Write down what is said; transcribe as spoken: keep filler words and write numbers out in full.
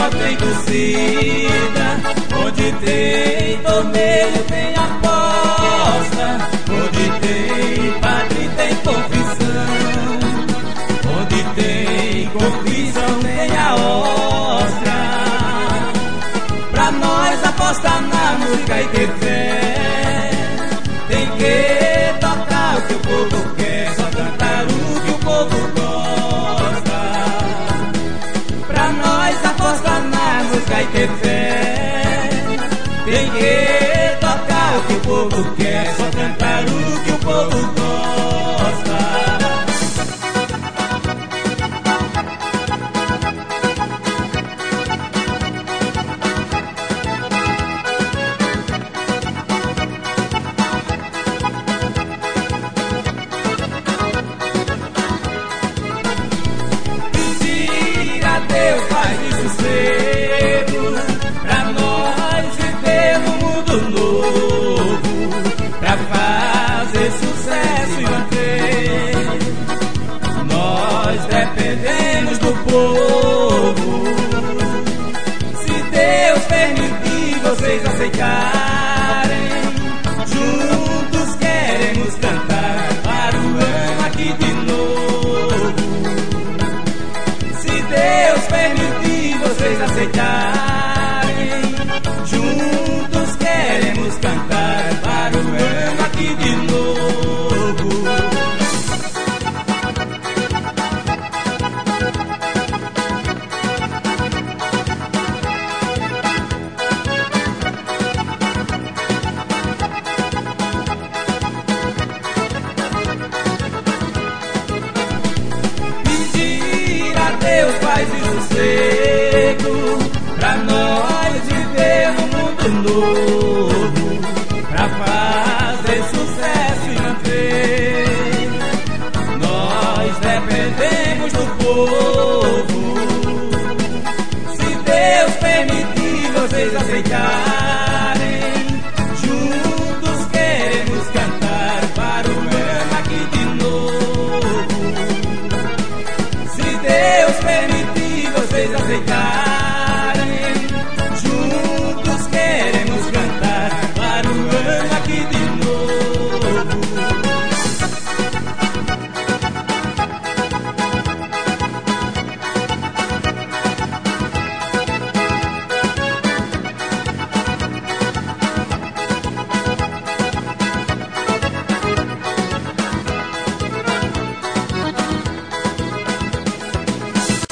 só tem torcida. Onde tem torneio tem aposta. Onde tem padre tem confissão. Onde tem confissão tem a ostra. Pra nós apostar na música e ter fé, tem que tocar o que o povo quer, só cantar o que o povo gosta. Pra nós apostar na música e ter fé, tem que tocar o que o povo quer, só cantar o que o povo gosta. Deus faz de sossego pra nós viver um mundo novo, pra fazer sucesso e manter. Nós dependemos do povo. Se Deus permitir vocês aceitarem, juntos queremos cantar para o ano aqui de novo. Deus permitir vocês aceitarem, juntos queremos cantar para o ano aqui de novo. Deus faz de sossego pra nós viver um mundo novo.